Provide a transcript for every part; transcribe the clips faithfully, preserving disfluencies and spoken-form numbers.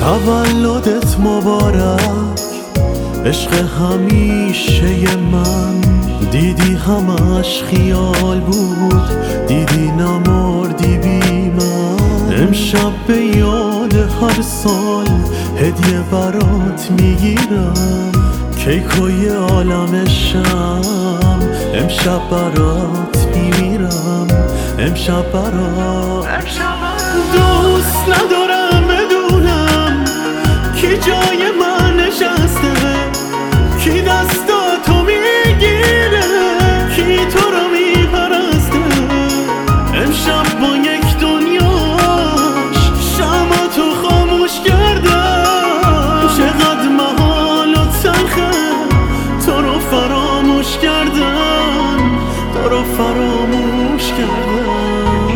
تولدت مبارک عشق همیشه من، دیدی همش خیال بود، دیدی نمردی بی من. امشب به یاد هر سال هدیه برات میگیرم، کیکوی عالم شم امشب برات میمیرم، امشب برات. دوست ندارم بدونم کی جای من نشسته، کی دستاتو میگیره، کی تو رو میپرسته. امشب با یک دنیاش شمعاتو خاموش کردم، چقدر محال و تلخه تو رو فراموش کردم، تو رو فراموش کردم.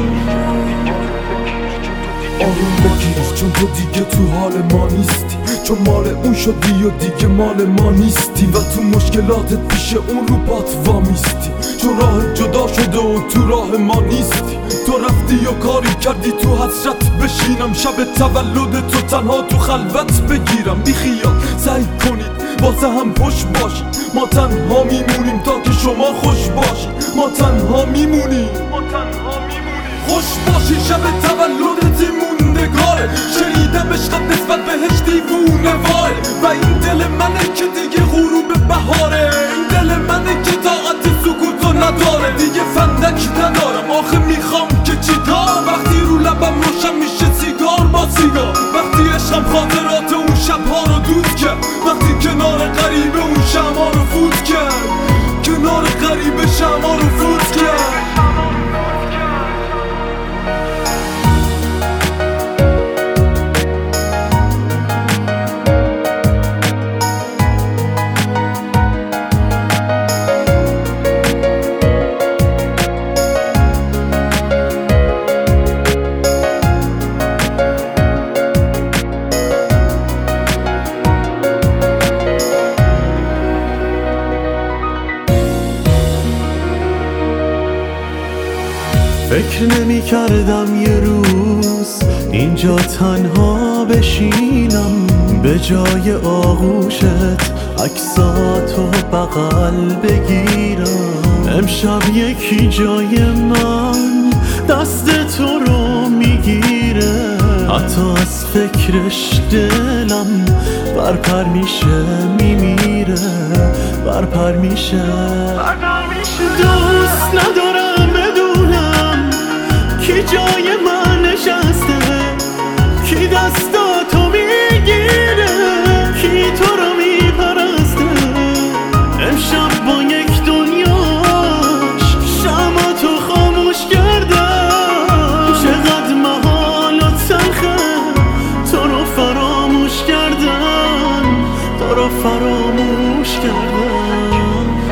آروم بگیر چون تو دیگه تو حال ما نیستی، چون مال اون شدی و دیگه مال ما نیستی، و تو مشکلاتت پیش اون رو بات وامیستی، چون راه جدا شده و تو راه ما نیستی. تو رفتی و کاری کردی تو حسرت بشینم، شب تولد تو تنها تو خلوت بگیرم. بی خیال سعی کنید واسه هم خوش باشی، ما تنها میمونیم تا که شما خوش باشی، ما تنها میمونیم، ما تنها میمونیم. خوش باشی شب تولدت موندگاره، شنیدم عشقت نسبت بهش دیوونه واره، و این دل منه که دیگه غروب بهاره، این دل منه که طاقت سکوتو نداره، دیگه فندک ندارم آخه میخوام که چیکار، وقتی رو لبم روشن میشه سیگار با سیگار، وقتی عشقم خاطرات اون شبها رو دود کرد، وقتی کنار غریب اون شمع رو فوت کرد، کنار غریب شمع رو فوت کرد. فکر نمی کردم یه روز اینجا تنها بشینم، به جای آغوشت عکساتو بغل بگیرم. امشب یکی جای من دست تو رو میگیره، حتی از فکرش دلم برپر میشه میمیره، برپر میشه. دوست ندارم بدونم کی جای من نشسته، کی دستاتو میگیره، کی تو رو میپرسته. امشب با یک دنیاش شمعاتو خاموش کردم، چقدر محال و تلخه تو رو فراموش کردم، تو رو فراموش کردم.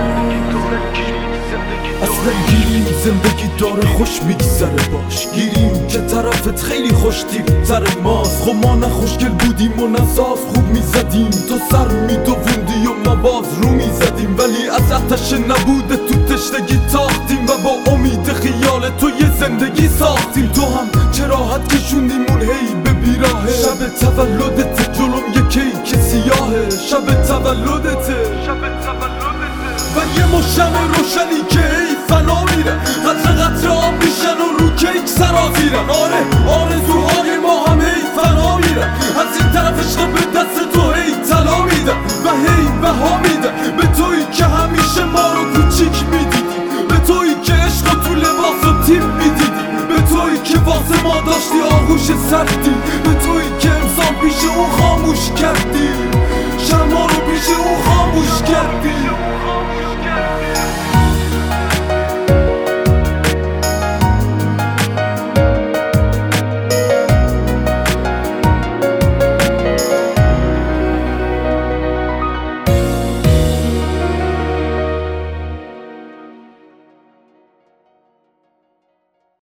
اصلا گیریم زندگی داره خوش میگذره باش، گیریم که طرفت خیلی خوش تیپتر ماست. خب ما نه خوشگل بودیم و نه ساز خوب میزدیم، تو سر میدووندی و ما باز رو میزدیم، ولی از آتش نبوده تو تشنگی تاختیم، و با امید خیال تو یه زندگی ساختیم. تو هم چه راحت کشوندیمون هی به بیراهه، شب تولدت جلوم یه کیک سیاهه، شب تولدته، شب تولدته، و یه مشم روشنی که ای فنا میره، قطره قطره آب میشن و رو کیک سرازیرن. آره آرزو